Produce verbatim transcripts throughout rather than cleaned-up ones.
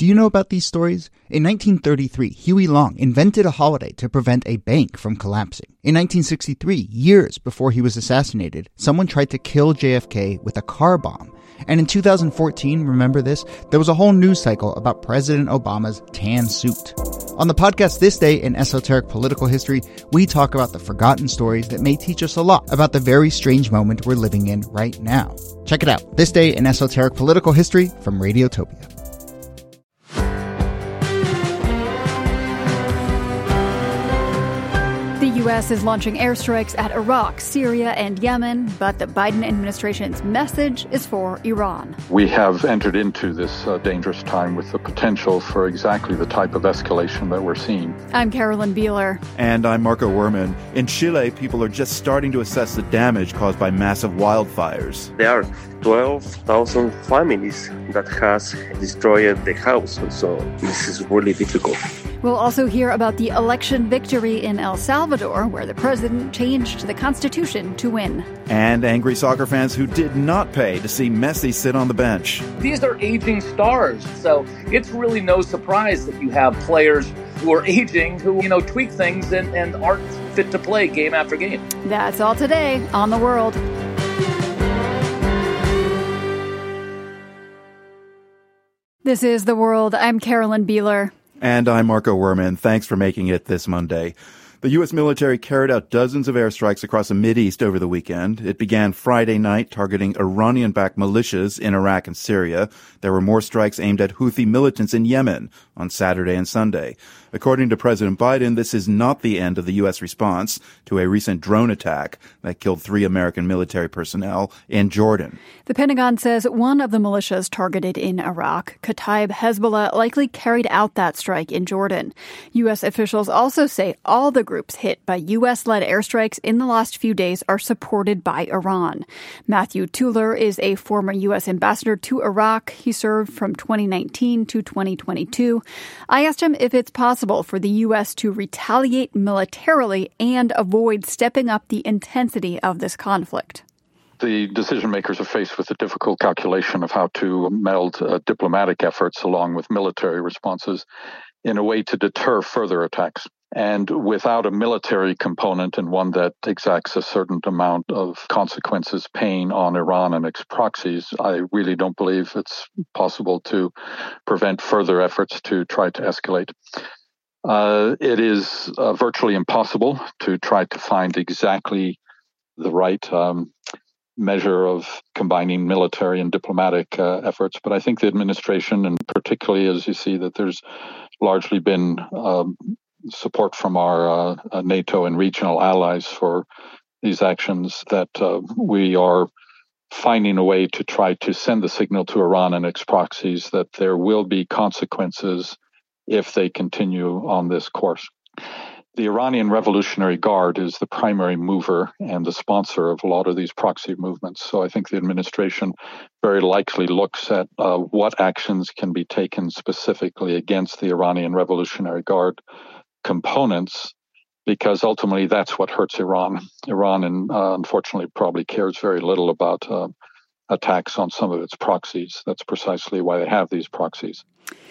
Do you know about these stories? In nineteen thirty-three, Huey Long invented a holiday to prevent a bank from collapsing. In nineteen sixty-three, years before he was assassinated, someone tried to kill J F K with a car bomb. And in two thousand fourteen, remember this? There was a whole news cycle about President Obama's tan suit. On the podcast This Day in Esoteric Political History, we talk about the forgotten stories that may teach us a lot about the very strange moment we're living in right now. Check it out. This Day in Esoteric Political History from Radiotopia. The U S is launching airstrikes at Iraq, Syria, and Yemen, but the Biden administration's message is for Iran. We have entered into this uh, dangerous time with the potential for exactly the type of escalation that we're seeing. I'm Carolyn Beeler. And I'm Marco Werman. In Chile, people are just starting to assess the damage caused by massive wildfires. There are twelve thousand families that has destroyed the house, so this is really difficult. We'll also hear about the election victory in El Salvador, where the president changed the constitution to win. And angry soccer fans who did not pay to see Messi sit on the bench. These are aging stars, so it's really no surprise that you have players who are aging, who, you know, tweak things and, and aren't fit to play game after game. That's all today on The World. This is The World. I'm Carolyn Beeler. And I'm Marco Werman. Thanks for making it this Monday. The U S military carried out dozens of airstrikes across the Mideast over the weekend. It began Friday night targeting Iranian-backed militias in Iraq and Syria. There were more strikes aimed at Houthi militants in Yemen on Saturday and Sunday. According to President Biden, this is not the end of the U S response to a recent drone attack that killed three American military personnel in Jordan. The Pentagon says one of the militias targeted in Iraq, Kataib Hezbollah, likely carried out that strike in Jordan. U S officials also say all the groups hit by U S-led airstrikes in the last few days are supported by Iran. Matthew Tueller is a former U S ambassador to Iraq. He served from twenty nineteen to twenty twenty-two. I asked him if it's possible for the U S to retaliate militarily and avoid stepping up the intensity of this conflict. The decision makers are faced with the difficult calculation of how to meld uh, diplomatic efforts along with military responses in a way to deter further attacks. And without a military component and one that exacts a certain amount of consequences, pain on Iran and its proxies, I really don't believe it's possible to prevent further efforts to try to escalate. Uh, it is uh, virtually impossible to try to find exactly the right um, measure of combining military and diplomatic uh, efforts. But I think the administration, and particularly as you see that there's largely been um, support from our uh, NATO and regional allies for these actions, that uh, we are finding a way to try to send the signal to Iran and its proxies that there will be consequences if they continue on this course. The Iranian Revolutionary Guard is the primary mover and the sponsor of a lot of these proxy movements. So I think the administration very likely looks at uh, what actions can be taken specifically against the Iranian Revolutionary Guard components, because ultimately that's what hurts Iran. Iran, and uh, unfortunately, probably cares very little about uh, attacks on some of its proxies. That's precisely why they have these proxies.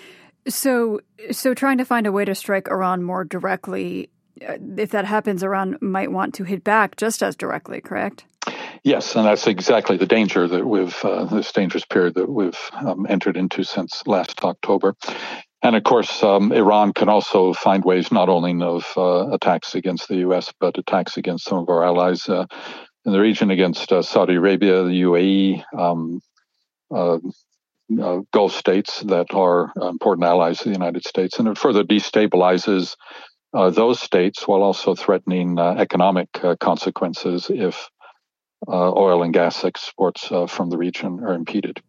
So, so trying to find a way to strike Iran more directly, if that happens, Iran might want to hit back just as directly, correct? Yes, and that's exactly the danger that we've, uh, this dangerous period that we've um, entered into since last October. And of course, um, Iran can also find ways not only of uh, attacks against the U S, but attacks against some of our allies uh, in the region, against uh, Saudi Arabia, the U A E, um, uh, uh, Gulf states that are important allies of the United States. And it further destabilizes uh, those states while also threatening uh, economic uh, consequences if uh, oil and gas exports uh, from the region are impeded.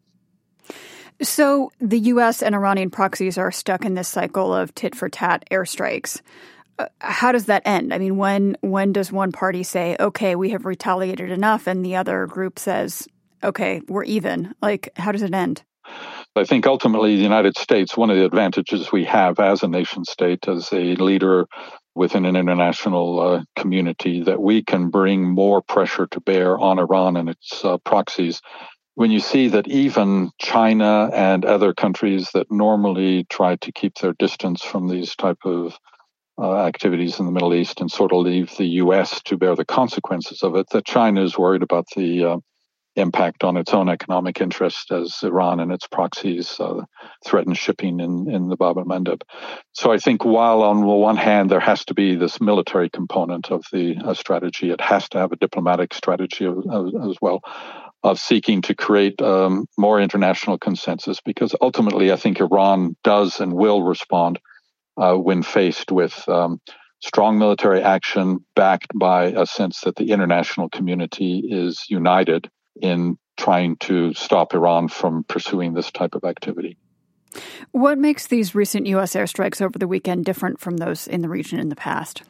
So the U S and Iranian proxies are stuck in this cycle of tit-for-tat airstrikes. Uh, how does that end? I mean, when when does one party say, okay, we have retaliated enough, and the other group says, okay, we're even? Like, how does it end? I think ultimately the United States, one of the advantages we have as a nation state, as a leader within an international uh, community, that we can bring more pressure to bear on Iran and its uh, proxies when you see that even China and other countries that normally try to keep their distance from these type of uh, activities in the Middle East and sort of leave the U S to bear the consequences of it, that China is worried about the uh, impact on its own economic interest as Iran and its proxies uh, threaten shipping in, in the Bab el-Mandeb. So I think while on the one hand there has to be this military component of the uh, strategy, it has to have a diplomatic strategy of, of, as well, of seeking to create um, more international consensus, because ultimately I think Iran does and will respond uh, when faced with um, strong military action backed by a sense that the international community is united in trying to stop Iran from pursuing this type of activity. What makes these recent U S airstrikes over the weekend different from those in the region in the past?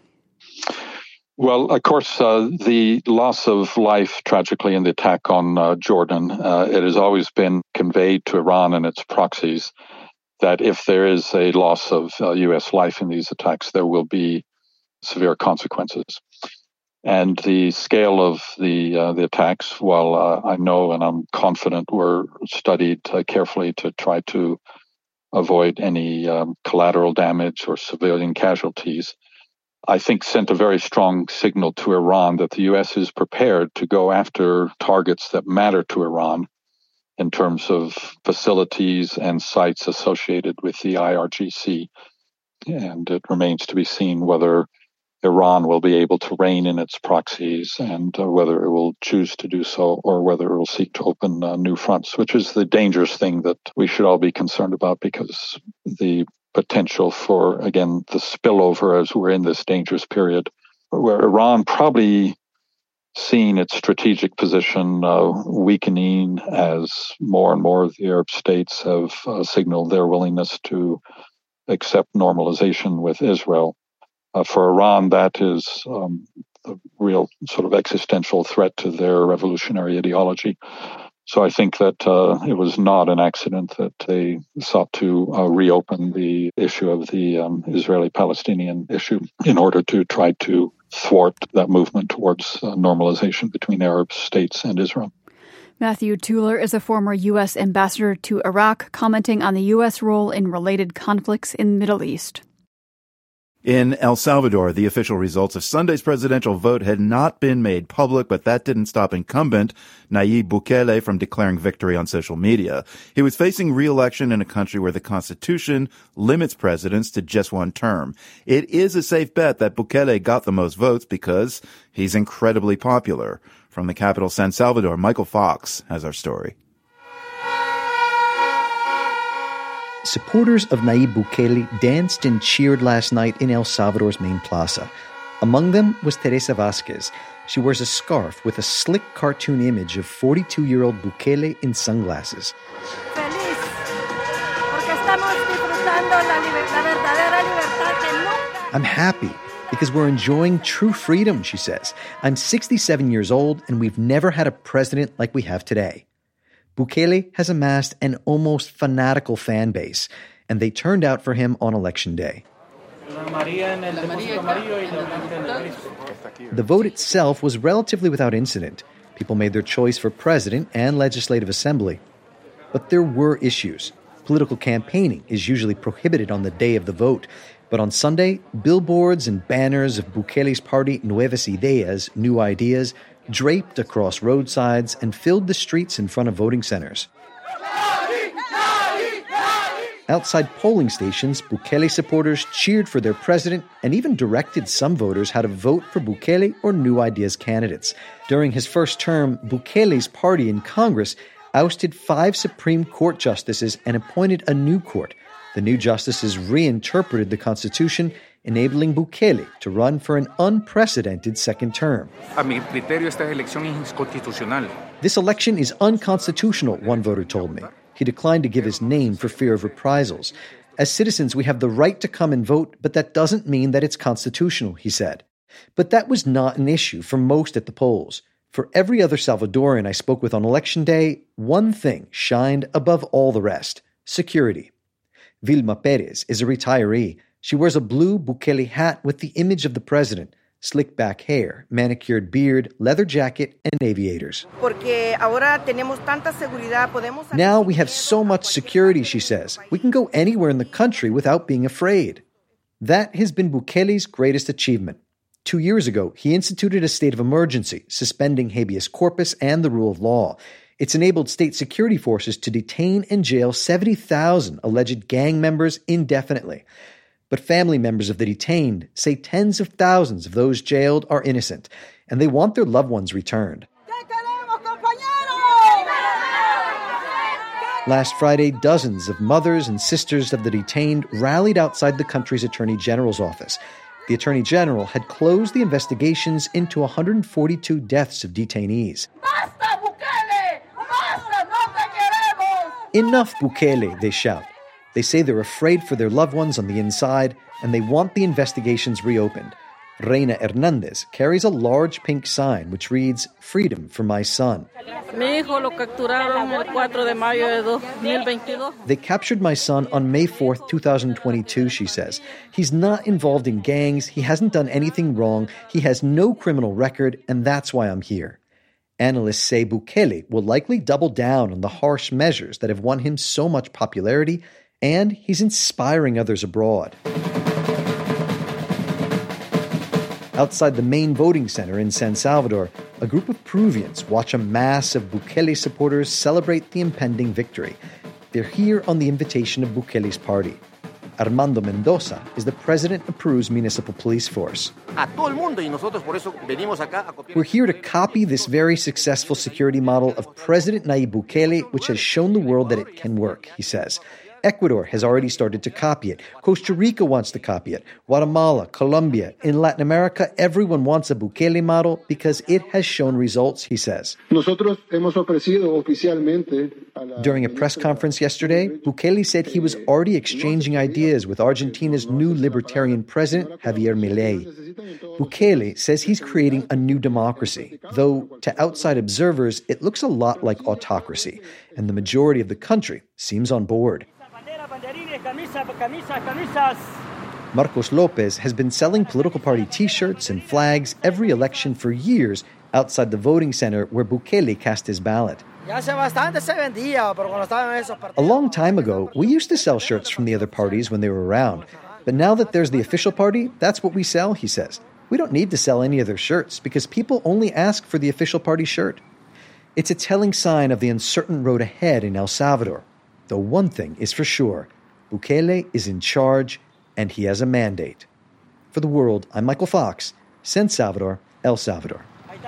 Well, of course, uh, the loss of life tragically in the attack on uh, Jordan, uh, it has always been conveyed to Iran and its proxies that if there is a loss of uh, U S life in these attacks, there will be severe consequences. And the scale of the uh, the attacks, while uh, I know and I'm confident were studied uh, carefully to try to avoid any um, collateral damage or civilian casualties, I think sent a very strong signal to Iran that the U S is prepared to go after targets that matter to Iran in terms of facilities and sites associated with the I R G C. And it remains to be seen whether Iran will be able to rein in its proxies and uh, whether it will choose to do so or whether it will seek to open uh, new fronts, which is the dangerous thing that we should all be concerned about, because the potential for, again, the spillover as we're in this dangerous period where Iran probably seeing its strategic position uh, weakening as more and more of the Arab states have uh, signaled their willingness to accept normalization with Israel. Uh, for Iran, that is um, a real sort of existential threat to their revolutionary ideology. So I think that uh, it was not an accident that they sought to uh, reopen the issue of the um, Israeli-Palestinian issue in order to try to thwart that movement towards uh, normalization between Arab states and Israel. Matthew Tueller is a former U S ambassador to Iraq, commenting on the U S role in related conflicts in the Middle East. In El Salvador, the official results of Sunday's presidential vote had not been made public, but that didn't stop incumbent Nayib Bukele from declaring victory on social media. He was facing re-election in a country where the Constitution limits presidents to just one term. It is a safe bet that Bukele got the most votes because he's incredibly popular. From the capital, San Salvador, Michael Fox has our story. Supporters of Nayib Bukele danced and cheered last night in El Salvador's main plaza. Among them was Teresa Vasquez. She wears a scarf with a slick cartoon image of forty-two-year-old Bukele in sunglasses. Feliz, porque estamos disfrutando la, liber- la verdadera libertad que nunca... I'm happy because we're enjoying true freedom, she says. I'm sixty-seven years old and we've never had a president like we have today. Bukele has amassed an almost fanatical fan base, and they turned out for him on election day. The vote itself was relatively without incident. People made their choice for president and legislative assembly. But there were issues. Political campaigning is usually prohibited on the day of the vote. But on Sunday, billboards and banners of Bukele's party Nuevas Ideas, New Ideas, draped across roadsides and filled the streets in front of voting centers. Outside polling stations, Bukele supporters cheered for their president and even directed some voters how to vote for Bukele or New Ideas candidates. During his first term, Bukele's party in Congress ousted five Supreme Court justices and appointed a new court. The new justices reinterpreted the Constitution, enabling Bukele to run for an unprecedented second term. This election is unconstitutional, one voter told me. He declined to give his name for fear of reprisals. As citizens, we have the right to come and vote, but that doesn't mean that it's constitutional, he said. But that was not an issue for most at the polls. For every other Salvadoran I spoke with on election day, one thing shined above all the rest: security. Vilma Perez is a retiree. She wears a blue Bukele hat with the image of the president. Slick back hair, manicured beard, leather jacket, and aviators. Now we have so much security, she says. We can go anywhere in the country without being afraid. That has been Bukele's greatest achievement. Two years ago, he instituted a state of emergency, suspending habeas corpus and the rule of law. It's enabled state security forces to detain and jail seventy thousand alleged gang members indefinitely. But family members of the detained say tens of thousands of those jailed are innocent, and they want their loved ones returned. Last Friday, dozens of mothers and sisters of the detained rallied outside the country's Attorney General's office. The Attorney General had closed the investigations into one hundred forty-two deaths of detainees. Enough Bukele, they shout. They say they're afraid for their loved ones on the inside, and they want the investigations reopened. Reina Hernandez carries a large pink sign which reads, "Freedom for my son." They captured my son on May fourth, twenty twenty-two, she says. He's not involved in gangs, he hasn't done anything wrong, he has no criminal record, and that's why I'm here. Analysts say Bukele will likely double down on the harsh measures that have won him so much popularity, and he's inspiring others abroad. Outside the main voting center in San Salvador, a group of Peruvians watch a mass of Bukele supporters celebrate the impending victory. They're here on the invitation of Bukele's party. Armando Mendoza is the president of Peru's municipal police force. We're here to copy this very successful security model of President Nayib Bukele, which has shown the world that it can work, he says. Ecuador has already started to copy it. Costa Rica wants to copy it. Guatemala, Colombia. In Latin America, everyone wants a Bukele model because it has shown results, he says. During a press conference yesterday, Bukele said he was already exchanging ideas with Argentina's new libertarian president, Javier Milei. Bukele says he's creating a new democracy, though to outside observers, it looks a lot like autocracy, and the majority of the country seems on board. Marcos Lopez has been selling political party T-shirts and flags every election for years outside the voting center where Bukele cast his ballot. A long time ago, we used to sell shirts from the other parties when they were around. But now that there's the official party, that's what we sell, he says. We don't need to sell any other shirts because people only ask for the official party shirt. It's a telling sign of the uncertain road ahead in El Salvador. Though one thing is for sure, Bukele is in charge and he has a mandate. For The World, I'm Michael Fox, San Salvador, El Salvador.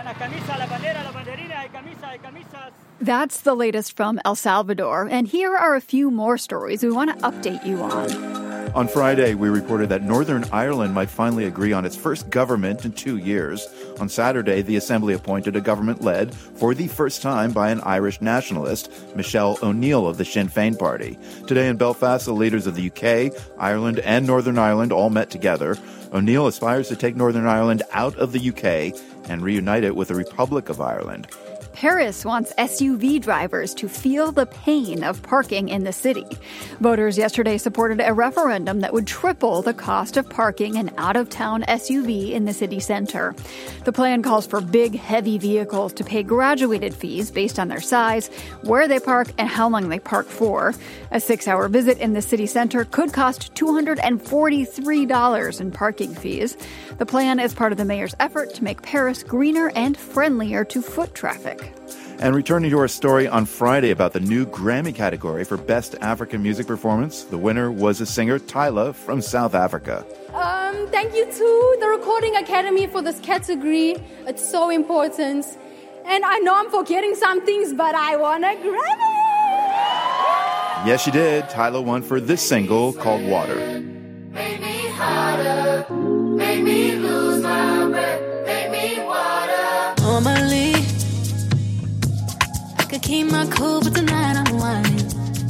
That's the latest from El Salvador, and here are a few more stories we want to update you on. On Friday, we reported that Northern Ireland might finally agree on its first government in two years. On Saturday, the Assembly appointed a government led, for the first time, by an Irish nationalist, Michelle O'Neill of the Sinn Féin party. Today in Belfast, the leaders of the U K, Ireland, and Northern Ireland all met together. O'Neill aspires to take Northern Ireland out of the U K and reunite it with the Republic of Ireland. Paris wants S U V drivers to feel the pain of parking in the city. Voters yesterday supported a referendum that would triple the cost of parking an out-of-town S U V in the city center. The plan calls for big, heavy vehicles to pay graduated fees based on their size, where they park, and how long they park for. A six-hour visit in the city center could cost two hundred forty-three dollars in parking fees. The plan is part of the mayor's effort to make Paris greener and friendlier to foot traffic. And returning to our story on Friday about the new Grammy category for Best African Music Performance, the winner was a singer, Tyla, from South Africa. Um, thank you to the Recording Academy for this category. It's so important. And I know I'm forgetting some things, but I won a Grammy! Yes, you did. Tyla won for this single called Water. Make me harder, make me lose my breath, make me water. Normally, I could keep my cool, but tonight I'm whining.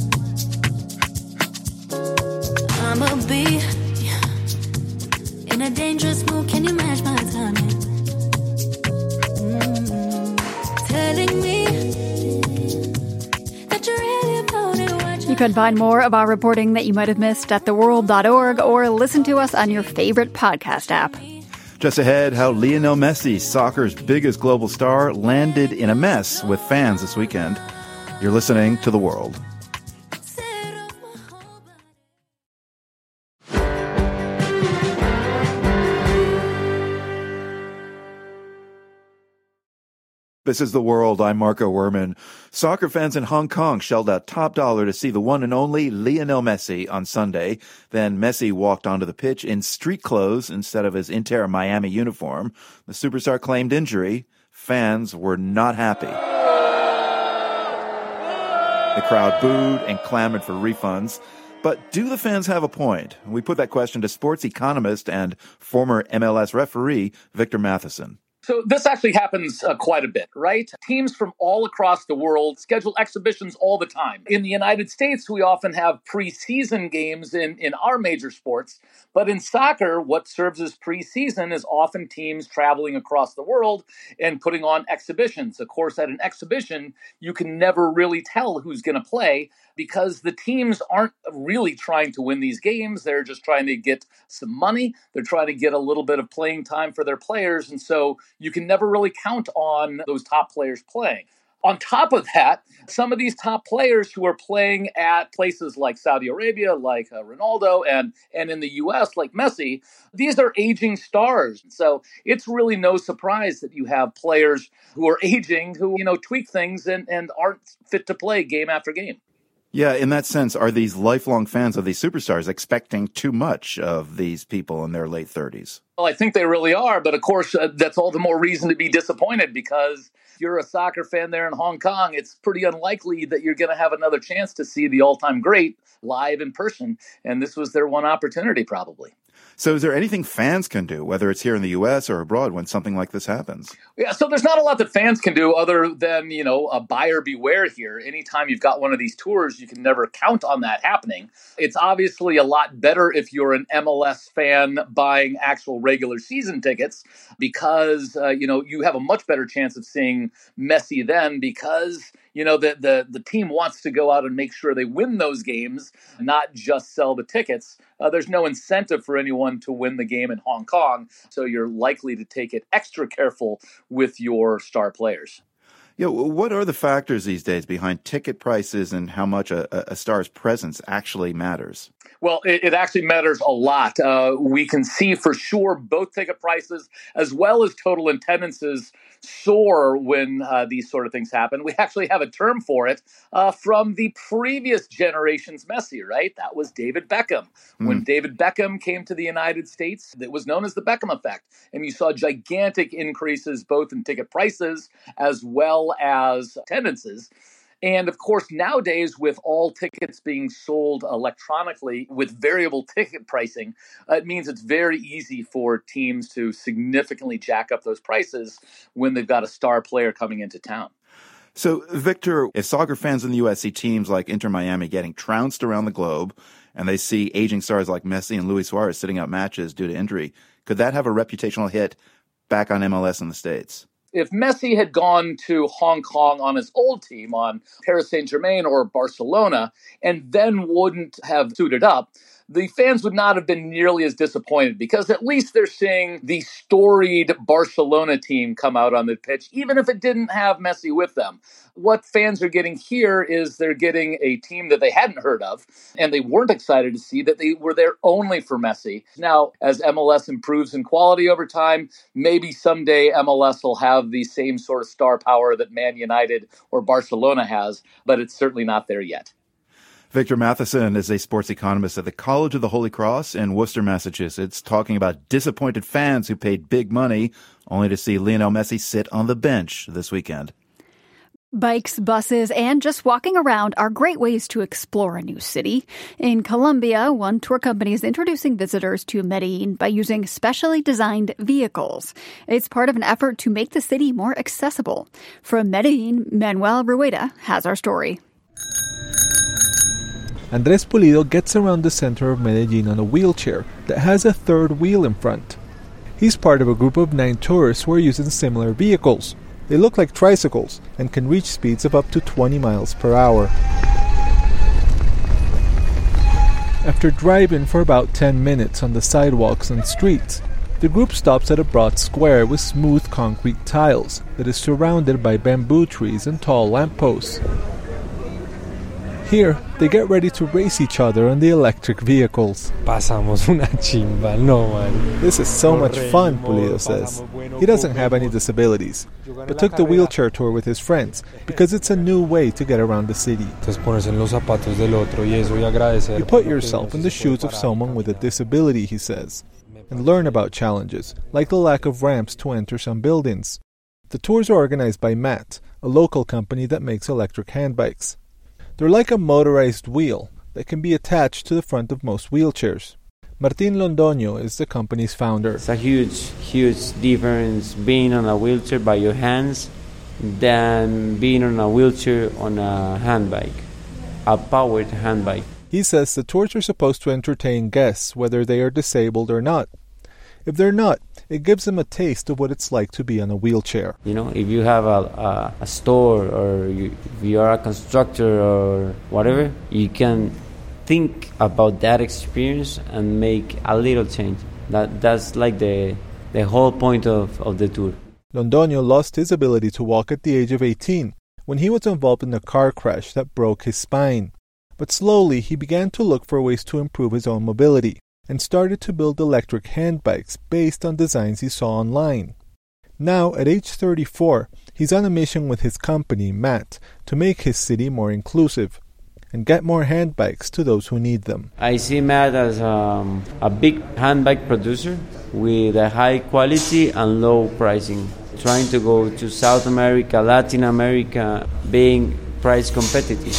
I'ma be in a dangerous mood, can you match my timing? Mm-hmm. Telling me that you're really about it. You can find more of our reporting that you might have missed at the world dot org or listen to us on your favorite podcast app. Just ahead, how Lionel Messi, soccer's biggest global star, landed in a mess with fans this weekend. You're listening to The World. This is The World. I'm Marco Werman. Soccer fans in Hong Kong shelled out top dollar to see the one and only Lionel Messi on Sunday. Then Messi walked onto the pitch in street clothes instead of his Inter Miami uniform. The superstar claimed injury. Fans were not happy. The crowd booed and clamored for refunds. But do the fans have a point? We put that question to sports economist and former M L S referee Victor Matheson. So this actually happens uh, quite a bit, right? Teams from all across the world schedule exhibitions all the time. In the United States, we often have preseason games in, in our major sports. But in soccer, what serves as preseason is often teams traveling across the world and putting on exhibitions. Of course, at an exhibition, you can never really tell who's going to play because the teams aren't really trying to win these games. They're just trying to get some money. They're trying to get a little bit of playing time for their players. And so you can never really count on those top players playing. On top of that, some of these top players who are playing at places like Saudi Arabia, like uh, Ronaldo, and, and in the U S, like Messi, these are aging stars. So it's really no surprise that you have players who are aging, who, you know, tweak things and, and aren't fit to play game after game. Yeah, in that sense, are these lifelong fans of these superstars expecting too much of these people in their late thirties? Well, I think they really are. But of course, uh, that's all the more reason to be disappointed because if you're a soccer fan there in Hong Kong, it's pretty unlikely that you're going to have another chance to see the all-time great live in person. And this was their one opportunity, probably. So is there anything fans can do, whether it's here in the U S or abroad, when something like this happens? Yeah, so there's not a lot that fans can do other than, you know, a buyer beware here. Anytime you've got one of these tours, you can never count on that happening. It's obviously a lot better if you're an M L S fan buying actual regular season tickets because, uh, you know, you have a much better chance of seeing Messi then because, you know, the, the, the team wants to go out and make sure they win those games, not just sell the tickets. Uh, there's no incentive for anyone to win the game in Hong Kong, so you're likely to take it extra careful with your star players. Yeah, what are the factors these days behind ticket prices and how much a, a star's presence actually matters? Well, it, it actually matters a lot. Uh, we can see for sure both ticket prices as well as total attendances soar when uh, these sort of things happen. We actually have a term for it uh, from the previous generation's Messi, right? That was David Beckham. Mm. When David Beckham came to the United States, it was known as the Beckham effect. And you saw gigantic increases both in ticket prices as well as attendances. And of course, nowadays, with all tickets being sold electronically with variable ticket pricing, uh, it means it's very easy for teams to significantly jack up those prices when they've got a star player coming into town. So, Victor, if soccer fans in the U S see teams like Inter Miami getting trounced around the globe, and they see aging stars like Messi and Luis Suarez sitting out matches due to injury, could that have a reputational hit back on M L S in the States? If Messi had gone to Hong Kong on his old team, on Paris Saint-Germain or Barcelona, and then wouldn't have suited up, the fans would not have been nearly as disappointed because at least they're seeing the storied Barcelona team come out on the pitch, even if it didn't have Messi with them. What fans are getting here is they're getting a team that they hadn't heard of, and they weren't excited to see that they were there only for Messi. Now, as M L S improves in quality over time, maybe someday M L S will have the same sort of star power that Man United or Barcelona has, but it's certainly not there yet. Victor Matheson is a sports economist at the College of the Holy Cross in Worcester, Massachusetts, talking about disappointed fans who paid big money only to see Lionel Messi sit on the bench this weekend. Bikes, buses, and just walking around are great ways to explore a new city. In Colombia, one tour company is introducing visitors to Medellin by using specially designed vehicles. It's part of an effort to make the city more accessible. From Medellin, Manuel Rueda has our story. Andrés Pulido gets around the center of Medellin on a wheelchair that has a third wheel in front. He's part of a group of nine tourists who are using similar vehicles. They look like tricycles and can reach speeds of up to twenty miles per hour. After driving for about ten minutes on the sidewalks and streets, The group stops at a broad square with smooth concrete tiles that is surrounded by bamboo trees and tall lampposts. Here, they get ready to race each other on the electric vehicles. Pasamos una chimba, no man. This is so much fun, Pulido says. He doesn't have any disabilities, but took the wheelchair tour with his friends because it's a new way to get around the city. You put yourself in the shoes of someone with a disability, he says, and learn about challenges, like the lack of ramps to enter some buildings. The tours are organized by Matt, a local company that makes electric handbikes. They're like a motorized wheel that can be attached to the front of most wheelchairs. Martín Londoño is the company's founder. It's a huge, huge difference being on a wheelchair by your hands than being on a wheelchair on a handbike, a powered handbike. He says the tours are supposed to entertain guests whether they are disabled or not. If they're not, it gives them a taste of what it's like to be on a wheelchair. You know, if you have a, a, a store or you, if you are a constructor or whatever, you can think about that experience and make a little change. That That's like the, the whole point of, of the tour. Londoño lost his ability to walk at the age of eighteen when he was involved in a car crash that broke his spine. But slowly he began to look for ways to improve his own mobility and started to build electric handbikes based on designs he saw online. Now, at age thirty-four, he's on a mission with his company, Matt, to make his city more inclusive and get more handbikes to those who need them. I see Matt as um, a big handbike producer with a high quality and low pricing, trying to go to South America, Latin America, being price competitive.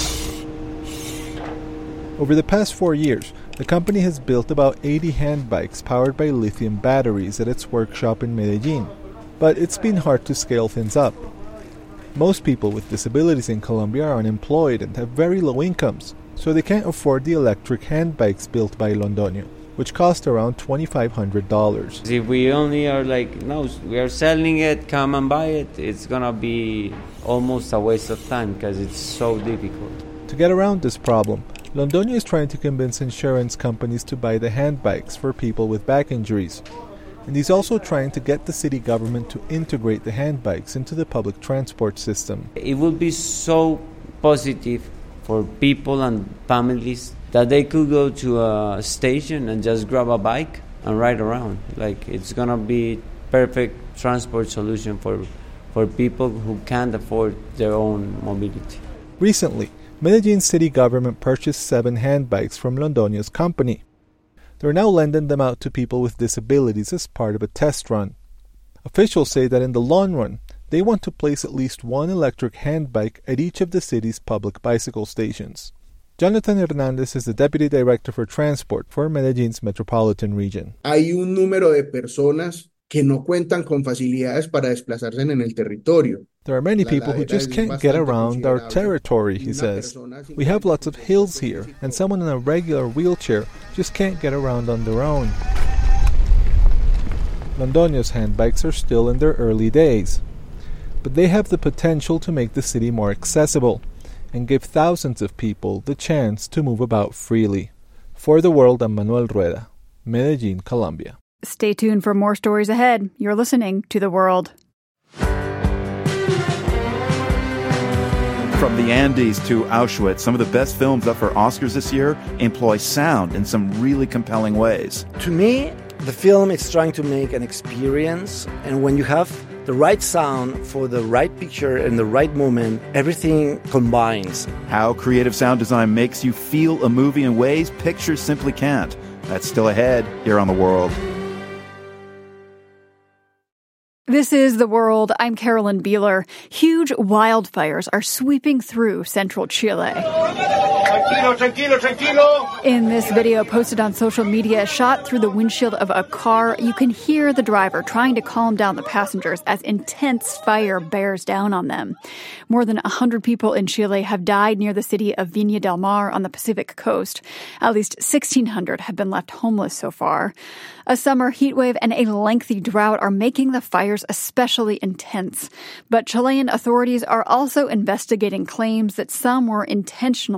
Over the past four years, the company has built about eighty handbikes powered by lithium batteries at its workshop in Medellin, but it's been hard to scale things up. Most people with disabilities in Colombia are unemployed and have very low incomes, so they can't afford the electric handbikes built by Londoño, which cost around twenty-five hundred dollars. If we only are like, no, we are selling it, come and buy it, it's gonna be almost a waste of time because it's so difficult. To get around this problem, Londoño is trying to convince insurance companies to buy the handbikes for people with back injuries. And he's also trying to get the city government to integrate the handbikes into the public transport system. It would be so positive for people and families that they could go to a station and just grab a bike and ride around. Like, it's going to be perfect transport solution for, for people who can't afford their own mobility. Recently, Medellin city government purchased seven handbikes from Londoño's company. They're now lending them out to people with disabilities as part of a test run. Officials say that in the long run, they want to place at least one electric handbike at each of the city's public bicycle stations. Jonathan Hernandez is the Deputy Director for Transport for Medellin's metropolitan region. Hay un número de personas que no cuentan con facilidades para desplazarse en el territorio. There are many people who just can't get around our territory, he says. We have lots of hills here, and someone in a regular wheelchair just can't get around on their own. Londoño's handbikes are still in their early days, but they have the potential to make the city more accessible and give thousands of people the chance to move about freely. For The World, I'm Manuel Rueda, Medellin, Colombia. Stay tuned for more stories ahead. You're listening to The World. From the Andes to Auschwitz, some of the best films up for Oscars this year employ sound in some really compelling ways. To me, the film is trying to make an experience, and when you have the right sound for the right picture and the right moment, everything combines. How creative sound design makes you feel a movie in ways pictures simply can't. That's still ahead here on The World. This is The World. I'm Carolyn Beeler. Huge wildfires are sweeping through central Chile. Tranquilo, tranquilo, tranquilo. In this video posted on social media, shot through the windshield of a car, you can hear the driver trying to calm down the passengers as intense fire bears down on them. More than one hundred people in Chile have died near the city of Viña del Mar on the Pacific coast. At least sixteen hundred have been left homeless so far. A summer heat wave and a lengthy drought are making the fires especially intense. But Chilean authorities are also investigating claims that some were intentionally set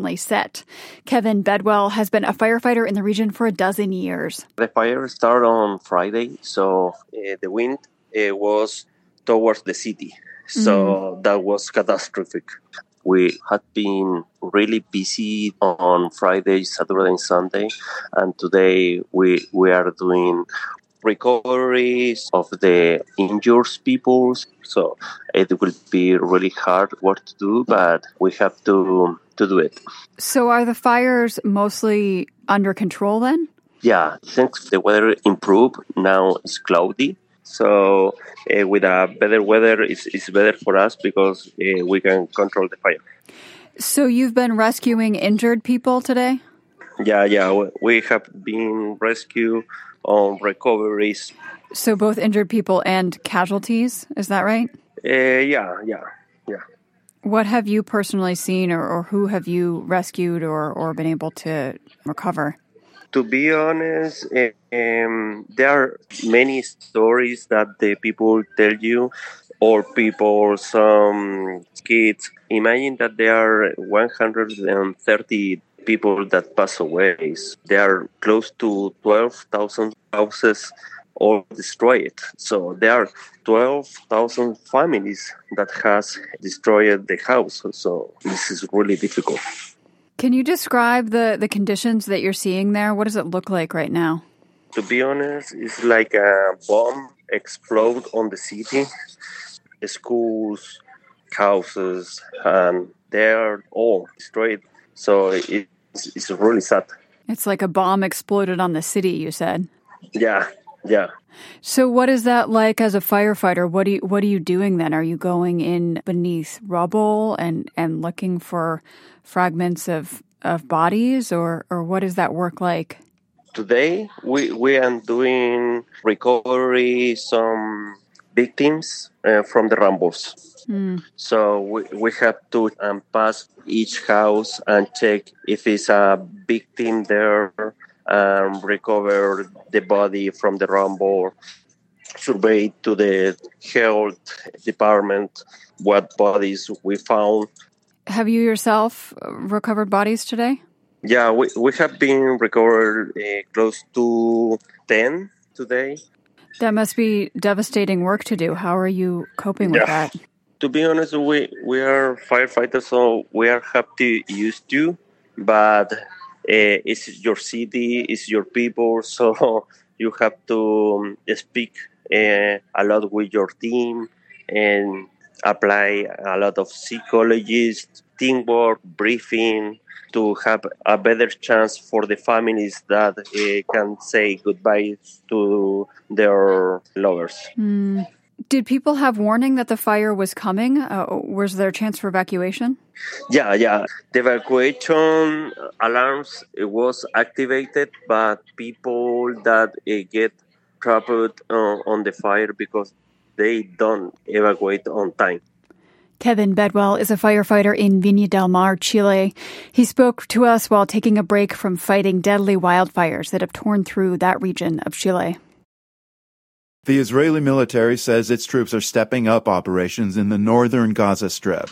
yet. Kevin Bedwell has been a firefighter in the region for a dozen years. The fire started on Friday, so uh, the wind uh, was towards the city. So mm. that was catastrophic. We had been really busy on Friday, Saturday, and Sunday, and today we we are doing recoveries of the injured people. So it will be really hard work to do, but we have to to do it. So are the fires mostly under control then? Yeah, since the weather improved, now it's cloudy. So uh, with a better weather, it's, it's better for us because uh, we can control the fire. So you've been rescuing injured people today? Yeah, yeah. We have been rescued on recoveries. So both injured people and casualties, is that right? Uh, yeah, yeah, yeah. What have you personally seen or, or who have you rescued or, or been able to recover? To be honest, um, there are many stories that the people tell you, or people, some kids. Imagine that there are one hundred thirty people that pass away. There are close to twelve thousand houses all destroyed. So there are twelve thousand families that has destroyed the house. So this is really difficult. Can you describe the, the conditions that you're seeing there? What does it look like right now? To be honest, it's like a bomb explode on the city. Schools, houses, and they are all destroyed. So it's, it's really sad. It's like a bomb exploded on the city, you said. Yeah, yeah. So what is that like as a firefighter? What do you, what are you doing then? Are you going in beneath rubble and, and looking for fragments of, of bodies, or, or what does that work like? Today, we, we are doing recovery, some victims uh, from the rumbles. Mm. So we, we have to um, pass each house and check if it's a victim there, um, recover the body from the rumble, survey to the health department what bodies we found. Have you yourself recovered bodies today? Yeah, we, we have been recovered uh, close to ten today. That must be devastating work to do. How are you coping with yeah. that? To be honest, we, we are firefighters, so we are happy used to, but uh, it's your city, it's your people, so you have to um, speak uh, a lot with your team and apply a lot of psychologists, teamwork, briefing, to have a better chance for the families that uh, can say goodbye to their lovers. Mm. Did people have warning that the fire was coming? Uh, was there a chance for evacuation? Yeah, yeah. The evacuation alarms it was activated, but people that uh, get trapped uh, on the fire because they don't evacuate on time. Kevin Bedwell is a firefighter in Viña del Mar, Chile. He spoke to us while taking a break from fighting deadly wildfires that have torn through that region of Chile. The Israeli military says its troops are stepping up operations in the northern Gaza Strip.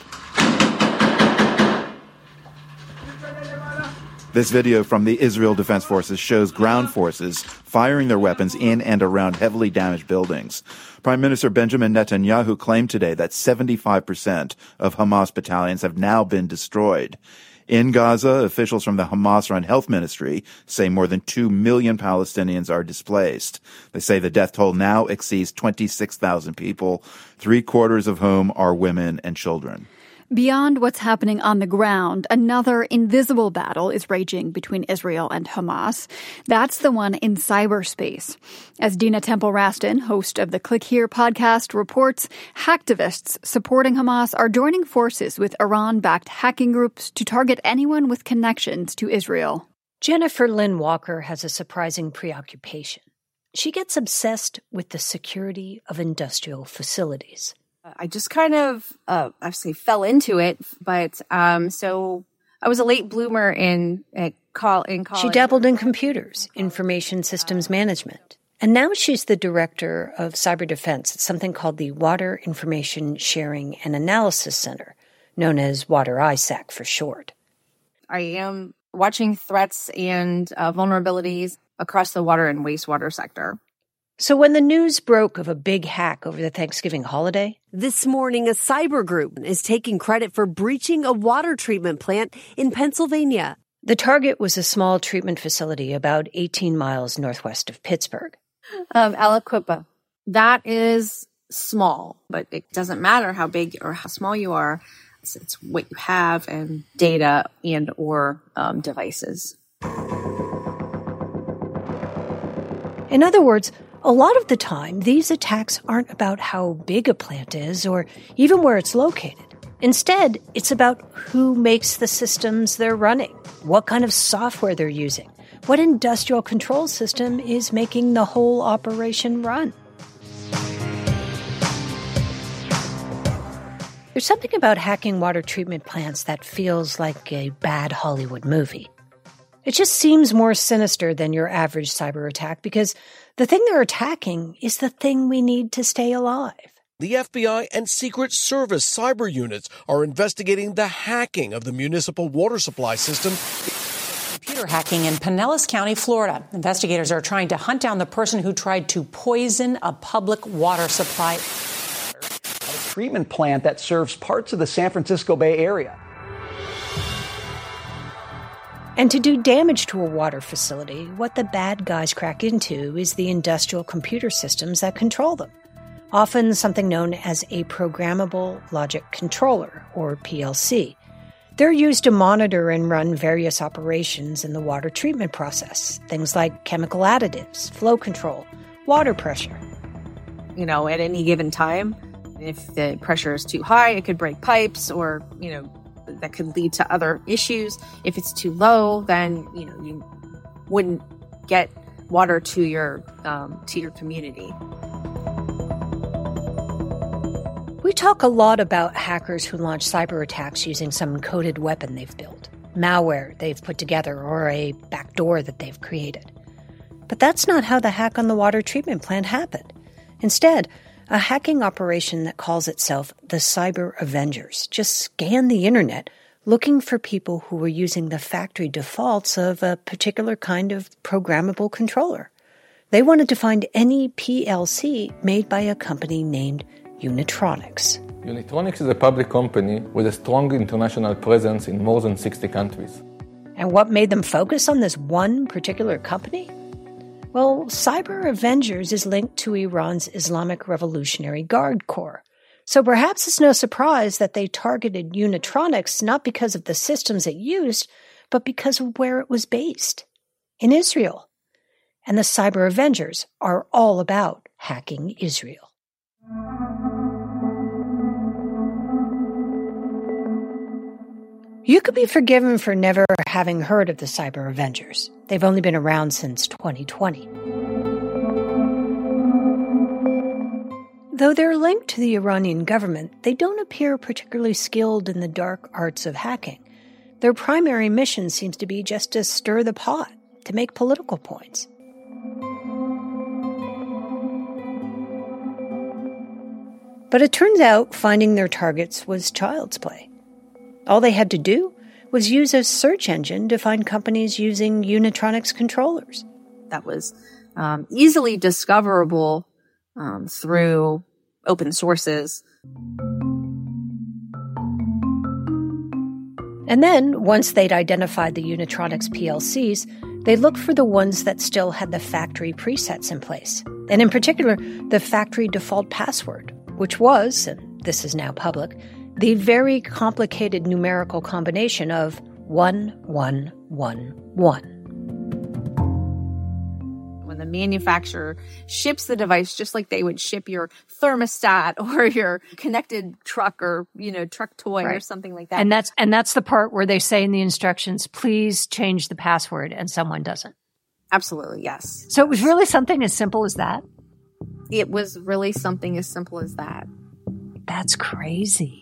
This video from the Israel Defense Forces shows ground forces firing their weapons in and around heavily damaged buildings. Prime Minister Benjamin Netanyahu claimed today that seventy-five percent of Hamas battalions have now been destroyed. In Gaza, officials from the Hamas-run health ministry say more than two million Palestinians are displaced. They say the death toll now exceeds twenty-six thousand people, three quarters of whom are women and children. Beyond what's happening on the ground, another invisible battle is raging between Israel and Hamas. That's the one in cyberspace. As Dina Temple-Raston, host of the Click Here podcast, reports, hacktivists supporting Hamas are joining forces with Iran-backed hacking groups to target anyone with connections to Israel. Jennifer Lynn Walker has a surprising preoccupation. She gets obsessed with the security of industrial facilities. I just kind of, uh, actually fell into it, but um, so I was a late bloomer in at call in college. She dabbled in computers, information systems management, and now she's the director of cyber defense at something called the Water Information Sharing and Analysis Center, known as Water I SAC for short. I am watching threats and uh, vulnerabilities across the water and wastewater sector. So when the news broke of a big hack over the Thanksgiving holiday, this morning a cyber group is taking credit for breaching a water treatment plant in Pennsylvania. The target was a small treatment facility about eighteen miles northwest of Pittsburgh. Um, Aliquippa. That is small, but it doesn't matter how big or how small you are. It's, it's what you have and data and or um, devices. In other words, a lot of the time, these attacks aren't about how big a plant is or even where it's located. Instead, it's about who makes the systems they're running, what kind of software they're using, what industrial control system is making the whole operation run. There's something about hacking water treatment plants that feels like a bad Hollywood movie. It just seems more sinister than your average cyber attack because the thing they're attacking is the thing we need to stay alive. The F B I and Secret Service cyber units are investigating the hacking of the municipal water supply system. Computer hacking in Pinellas County, Florida. Investigators are trying to hunt down the person who tried to poison a public water supply. A treatment plant that serves parts of the San Francisco Bay Area. And to do damage to a water facility, what the bad guys crack into is the industrial computer systems that control them, often something known as a programmable logic controller, or P L C. They're used to monitor and run various operations in the water treatment process, things like chemical additives, flow control, water pressure. You know, at any given time, if the pressure is too high, it could break pipes or, you know, that could lead to other issues. If it's too low, then, you know, you wouldn't get water to your um, to your community. We talk a lot about hackers who launch cyber attacks using some encoded weapon they've built, malware they've put together, or a backdoor that they've created. But that's not how the hack on the water treatment plant happened. Instead, a hacking operation that calls itself the Cyber Avengers just scanned the internet looking for people who were using the factory defaults of a particular kind of programmable controller. They wanted to find any P L C made by a company named Unitronics. Unitronics is a public company with a strong international presence in more than sixty countries. And what made them focus on this one particular company? Well, Cyber Avengers is linked to Iran's Islamic Revolutionary Guard Corps. So perhaps it's no surprise that they targeted Unitronics not because of the systems it used, but because of where it was based, in Israel. And the Cyber Avengers are all about hacking Israel. You could be forgiven for never having heard of the Cyber Avengers. They've only been around since twenty twenty. Though they're linked to the Iranian government, they don't appear particularly skilled in the dark arts of hacking. Their primary mission seems to be just to stir the pot, to make political points. But it turns out finding their targets was child's play. All they had to do was use a search engine to find companies using Unitronics controllers. That was um, easily discoverable um, through open sources. And then, once they'd identified the Unitronics P L Cs, they looked for the ones that still had the factory presets in place. And in particular, the factory default password, which was, and this is now public, the very complicated numerical combination of one one one one. When the manufacturer ships the device, just like they would ship your thermostat or your connected truck or, you know, truck toy right. or something like that. And that's and that's the part where they say in the instructions, please change the password, and someone doesn't. Absolutely, yes. So it was really something as simple as that? It was really something as simple as that. That's crazy.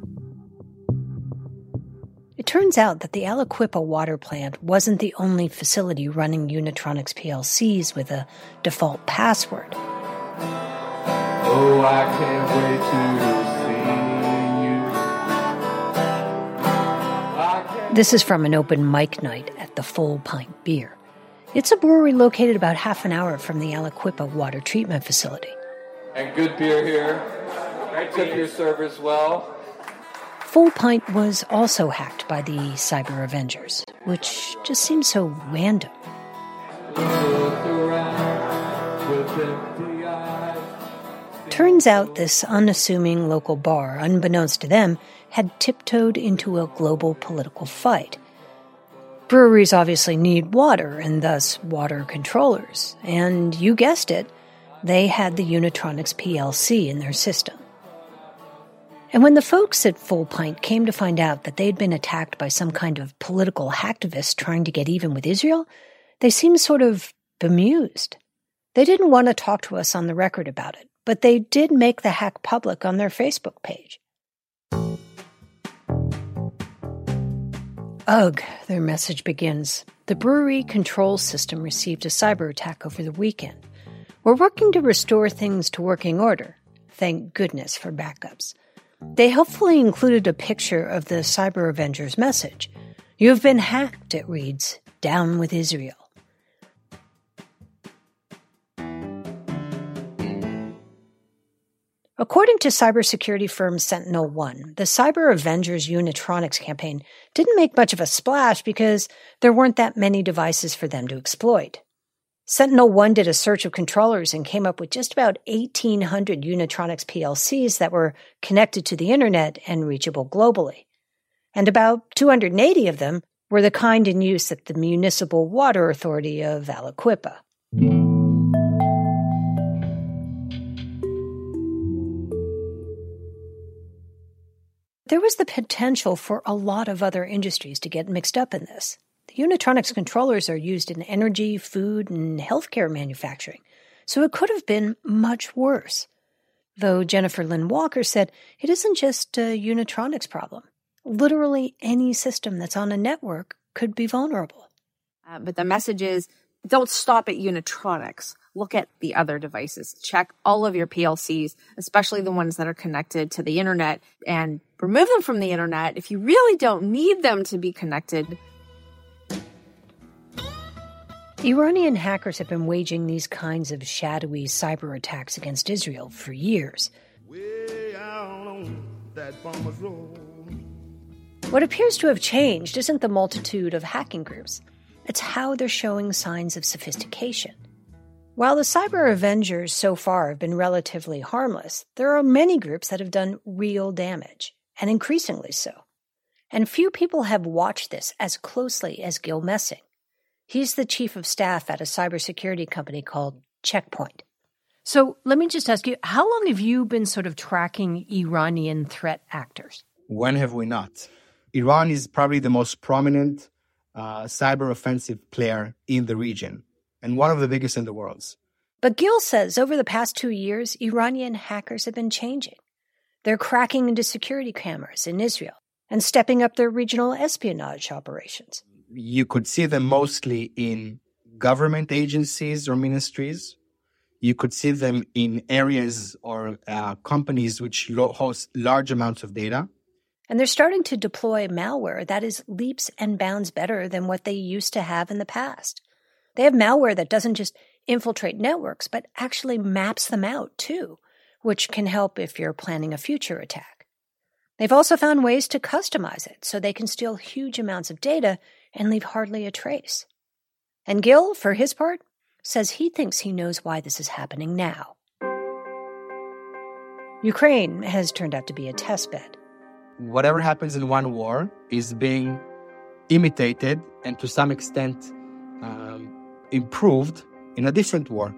It turns out that the Aliquippa water plant wasn't the only facility running Unitronics P L Cs with a default password. Oh, I can't wait to see you. I can't This is from an open mic night at the Full Pint Beer. It's a brewery located about half an hour from the Aliquippa water treatment facility. And good beer here. Tip your servers well. Full Pint was also hacked by the Cyber Avengers, which just seems so random. Turns out this unassuming local bar, unbeknownst to them, had tiptoed into a global political fight. Breweries obviously need water, and thus water controllers. And you guessed it, they had the Unitronics P L C in their system. And when the folks at Full Pint came to find out that they'd been attacked by some kind of political hacktivist trying to get even with Israel, they seemed sort of bemused. They didn't want to talk to us on the record about it, but they did make the hack public on their Facebook page. Ugh, their message begins. The brewery control system received a cyber attack over the weekend. We're working to restore things to working order. Thank goodness for backups. They helpfully included a picture of the Cyber Avengers message. You've been hacked, it reads. Down with Israel. According to cybersecurity firm Sentinel One, the Cyber Avengers Unitronics campaign didn't make much of a splash because there weren't that many devices for them to exploit. Sentinel One did a search of controllers and came up with just about eighteen hundred Unitronics P L Cs that were connected to the internet and reachable globally. And about two hundred eighty of them were the kind in use at the Municipal Water Authority of Aliquippa. There was the potential for a lot of other industries to get mixed up in this. The Unitronics controllers are used in energy, food, and healthcare manufacturing, so it could have been much worse. Though Jennifer Lynn Walker said it isn't just a Unitronics problem. Literally any system that's on a network could be vulnerable. Uh, but the message is, don't stop at Unitronics. Look at the other devices. Check all of your P L Cs, especially the ones that are connected to the internet, and remove them from the internet if you really don't need them to be connected. Iranian hackers have been waging these kinds of shadowy cyber attacks against Israel for years. Way out on that farmer's road. What appears to have changed isn't the multitude of hacking groups. It's how they're showing signs of sophistication. While the Cyber Avengers so far have been relatively harmless, there are many groups that have done real damage, and increasingly so. And few people have watched this as closely as Gil Messing. He's the chief of staff at a cybersecurity company called Checkpoint. So let me just ask you, how long have you been sort of tracking Iranian threat actors? When have we not? Iran is probably the most prominent uh, cyber offensive player in the region, and one of the biggest in the world. But Gil says over the past two years, Iranian hackers have been changing. They're cracking into security cameras in Israel and stepping up their regional espionage operations. You could see them mostly in government agencies or ministries. You could see them in areas or uh, companies which lo- host large amounts of data. And they're starting to deploy malware that is leaps and bounds better than what they used to have in the past. They have malware that doesn't just infiltrate networks, but actually maps them out too, which can help if you're planning a future attack. They've also found ways to customize it so they can steal huge amounts of data and leave hardly a trace. And Gil, for his part, says he thinks he knows why this is happening now. Ukraine has turned out to be a testbed. Whatever happens in one war is being imitated and to some extent um, improved in a different war.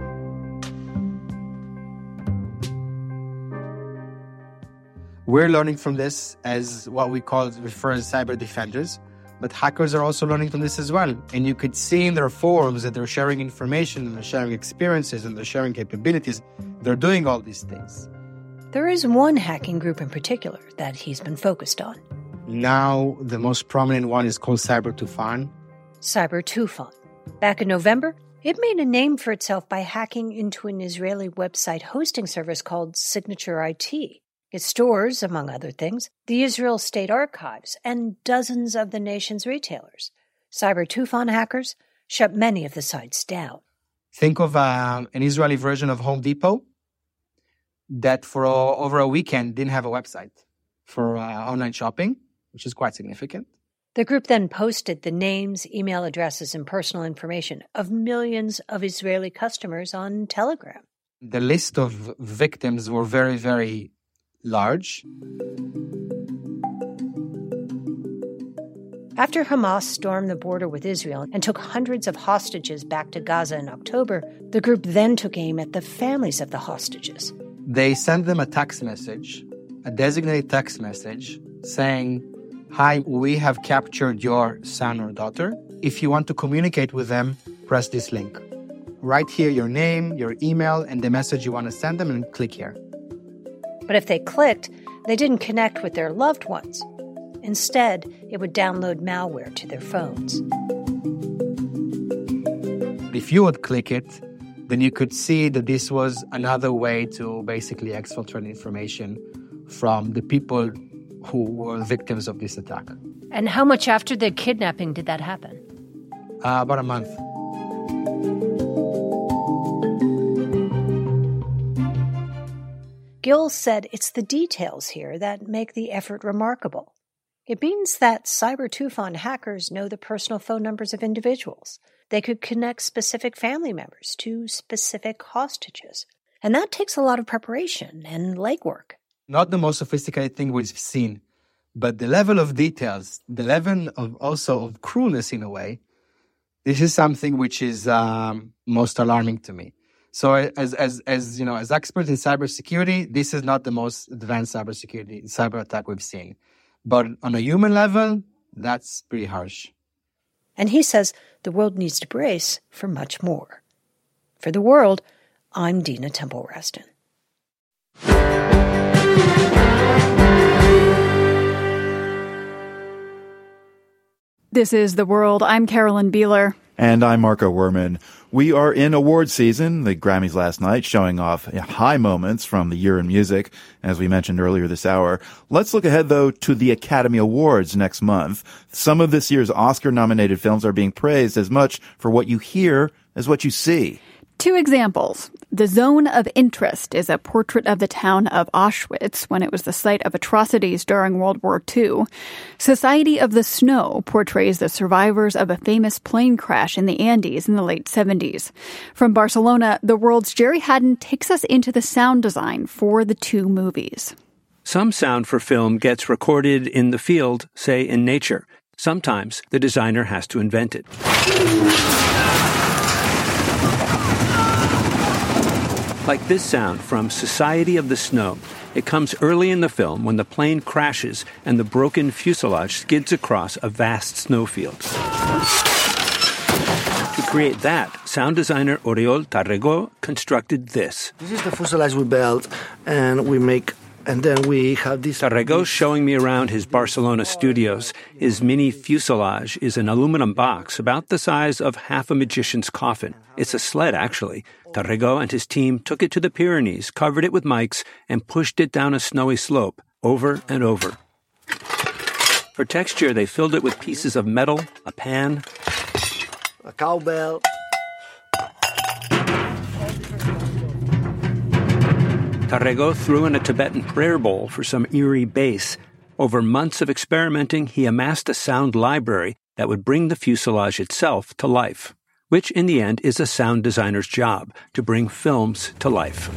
We're learning from this as what we call refer as cyber defenders, but hackers are also learning from this as well. And you could see in their forums that they're sharing information and they're sharing experiences and they're sharing capabilities. They're doing all these things. There is one hacking group in particular that he's been focused on. Now, the most prominent one is called Cyber Tufan. Cyber Tufan. Back in November, it made a name for itself by hacking into an Israeli website hosting service called Signature I T. It stores, among other things, the Israel State Archives and dozens of the nation's retailers. Cyber Tufan hackers shut many of the sites down. Think of uh, an Israeli version of Home Depot that for uh, over a weekend didn't have a website for uh, online shopping, which is quite significant. The group then posted the names, email addresses, and personal information of millions of Israeli customers on Telegram. The list of victims were very, very large. After Hamas stormed the border with Israel and took hundreds of hostages back to Gaza in October, the group then took aim at the families of the hostages. They sent them a text message, a designated text message, saying, "Hi, we have captured your son or daughter. If you want to communicate with them, press this link. Write here your name, your email, and the message you want to send them, and click here." But if they clicked, they didn't connect with their loved ones. Instead, it would download malware to their phones. If you would click it, then you could see that this was another way to basically exfiltrate information from the people who were victims of this attack. And how much after the kidnapping did that happen? Uh, about a month. Gil said it's the details here that make the effort remarkable. It means that Cyber Tufan hackers know the personal phone numbers of individuals. They could connect specific family members to specific hostages. And that takes a lot of preparation and legwork. Not the most sophisticated thing we've seen, but the level of details, the level of also of cruelness in a way, this is something which is um, most alarming to me. So as, as, as, you know, as experts in cybersecurity, this is not the most advanced cybersecurity cyber attack we've seen. But on a human level, that's pretty harsh. And he says the world needs to brace for much more. For The World, I'm Dina Temple-Raston. This is The World. I'm Carolyn Beeler. And I'm Marco Werman. We are in award season, the Grammys last night showing off high moments from the year in music, as we mentioned earlier this hour. Let's look ahead, though, to the Academy Awards next month. Some of this year's Oscar-nominated films are being praised as much for what you hear as what you see. Two examples. The Zone of Interest is a portrait of the town of Auschwitz when it was the site of atrocities during World War Two. Society of the Snow portrays the survivors of a famous plane crash in the Andes in the late seventies. From Barcelona, The World's Jerry Haddon takes us into the sound design for the two movies. Some sound for film gets recorded in the field, say in nature. Sometimes the designer has to invent it. Like this sound from Society of the Snow. It comes early in the film when the plane crashes and the broken fuselage skids across a vast snowfield. To create that, sound designer Oriol Tarrego constructed this. This is the fuselage we built, and we make, and then we have this. Tarrego's showing me around his Barcelona studios. His mini fuselage is an aluminum box about the size of half a magician's coffin. It's a sled, actually. Tarrego and his team took it to the Pyrenees, covered it with mics, and pushed it down a snowy slope, over and over. For texture, they filled it with pieces of metal, a pan, a cowbell. Tarrego threw in a Tibetan prayer bowl for some eerie bass. Over months of experimenting, he amassed a sound library that would bring the fuselage itself to life, which in the end is a sound designer's job, to bring films to life.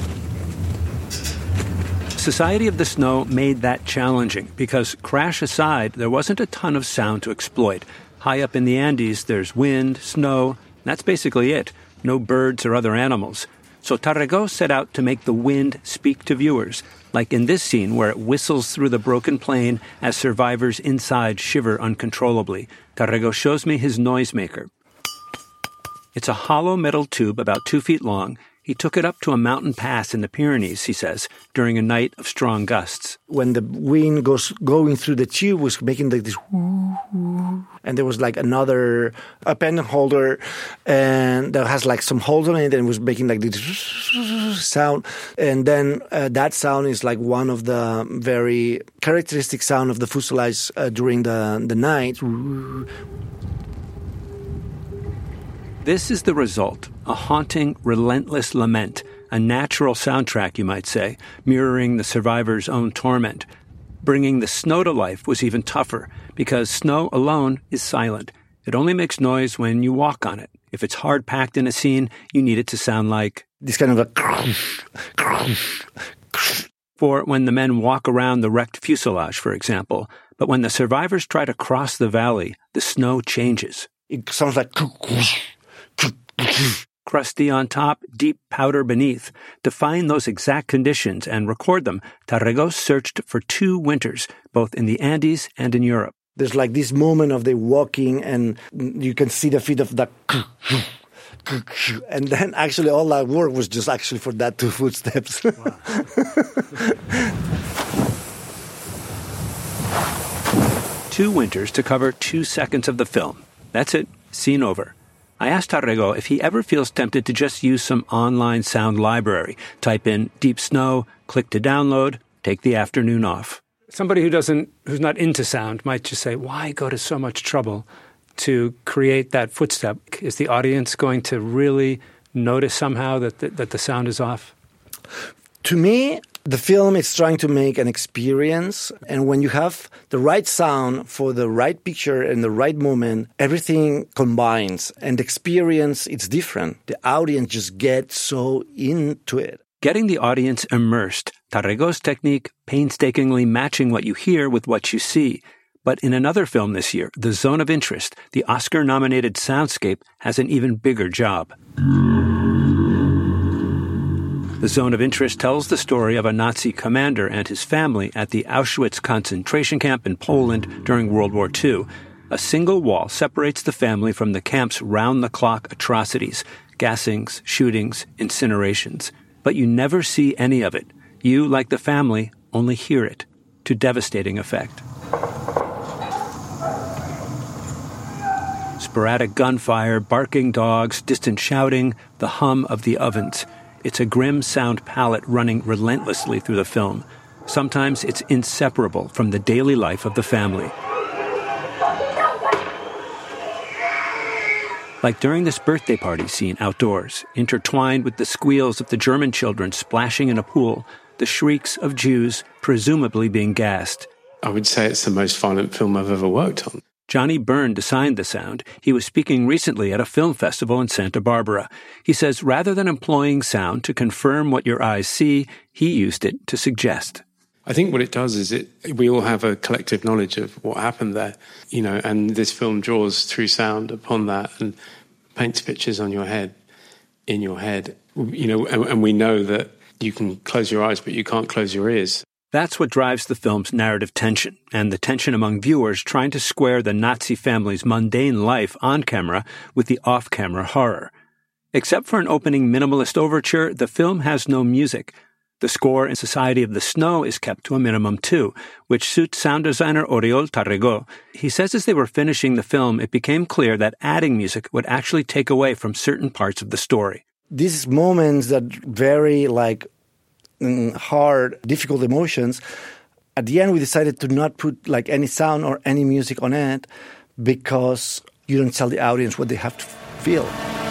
Society of the Snow made that challenging because, crash aside, there wasn't a ton of sound to exploit. High up in the Andes, there's wind, snow. That's basically it. No birds or other animals. So Tarrego set out to make the wind speak to viewers, like in this scene where it whistles through the broken plane as survivors inside shiver uncontrollably. Tarrego shows me his noisemaker. It's a hollow metal tube about two feet long. He took it up to a mountain pass in the Pyrenees, he says, during a night of strong gusts. When the wind goes going through the tube, was making like this, and there was like another a pen holder, and that has like some holes on it, and it was making like this sound. And then uh, that sound is like one of the very characteristic sound of the fuselage uh, during the the night. This is the result, a haunting, relentless lament, a natural soundtrack, you might say, mirroring the survivor's own torment. Bringing the snow to life was even tougher, because snow alone is silent. It only makes noise when you walk on it. If it's hard-packed in a scene, you need it to sound like this kind of a... for when the men walk around the wrecked fuselage, for example. But when the survivors try to cross the valley, the snow changes. It sounds like... Crusty on top, deep powder beneath. To find those exact conditions and record them, Tarragó searched for two winters, both in the Andes and in Europe. There's like this moment of the walking, and you can see the feet of the... And then actually all that work was just actually for that two footsteps. Wow. Two winters to cover two seconds of the film. That's it. Scene over. I asked Tarragó if he ever feels tempted to just use some online sound library. Type in deep snow, click to download, take the afternoon off. Somebody who doesn't, who's not into sound might just say, why go to so much trouble to create that footstep? Is the audience going to really notice somehow that the, that the sound is off? To me, the film is trying to make an experience, and when you have the right sound for the right picture and the right moment, everything combines, and the experience, it's different. The audience just gets so into it. Getting the audience immersed, Tarragó's technique painstakingly matching what you hear with what you see. But in another film this year, The Zone of Interest, the Oscar-nominated soundscape has an even bigger job. The Zone of Interest tells the story of a Nazi commander and his family at the Auschwitz concentration camp in Poland during World War Two. A single wall separates the family from the camp's round-the-clock atrocities, gassings, shootings, incinerations. But you never see any of it. You, like the family, only hear it, to devastating effect. Sporadic gunfire, barking dogs, distant shouting, the hum of the ovens. It's a grim sound palette running relentlessly through the film. Sometimes it's inseparable from the daily life of the family. Like during this birthday party scene outdoors, intertwined with the squeals of the German children splashing in a pool, the shrieks of Jews presumably being gassed. I would say it's the most violent film I've ever worked on. Johnny Byrne designed the sound. He was speaking recently at a film festival in Santa Barbara. He says rather than employing sound to confirm what your eyes see, he used it to suggest. I think what it does is it we all have a collective knowledge of what happened there, you know, and this film draws through sound upon that and paints pictures on your head, in your head, you know, and, and we know that you can close your eyes, but you can't close your ears. That's what drives the film's narrative tension, and the tension among viewers trying to square the Nazi family's mundane life on camera with the off-camera horror. Except for an opening minimalist overture, the film has no music. The score in Society of the Snow is kept to a minimum too, which suits sound designer Oriol Tarragó. He says as they were finishing the film, it became clear that adding music would actually take away from certain parts of the story. These moments that very like hard, difficult emotions, at the end we decided to not put like any sound or any music on it because you don't tell the audience what they have to feel.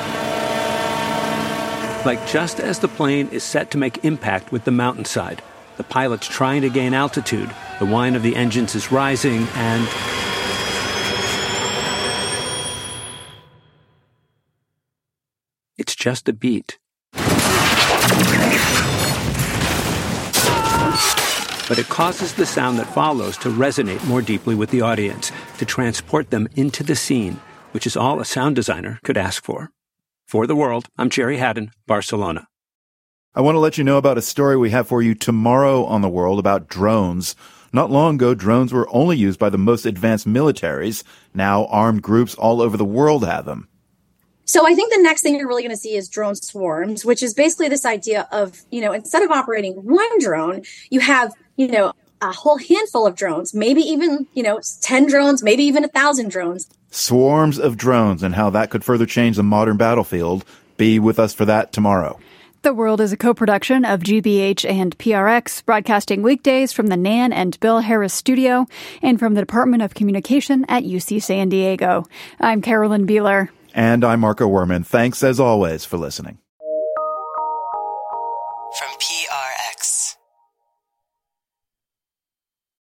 Like just as the plane is set to make impact with the mountainside, the pilot's trying to gain altitude, the whine of the engines is rising, and it's just a beat. But it causes the sound that follows to resonate more deeply with the audience, to transport them into the scene, which is all a sound designer could ask for. For The World, I'm Jerry Haddon, Barcelona. I want to let you know about a story we have for you tomorrow on The World about drones. Not long ago, drones were only used by the most advanced militaries. Now, armed groups all over the world have them. So I think the next thing you're really going to see is drone swarms, which is basically this idea of, you know, instead of operating one drone, you have, you know, a whole handful of drones, maybe even, you know, ten drones, maybe even a thousand drones. Swarms of drones and how that could further change the modern battlefield. Be with us for that tomorrow. The World is a co-production of G B H and P R X, broadcasting weekdays from the Nan and Bill Harris studio and from the Department of Communication at U C San Diego. I'm Carolyn Beeler. And I'm Marco Werman. Thanks, as always, for listening.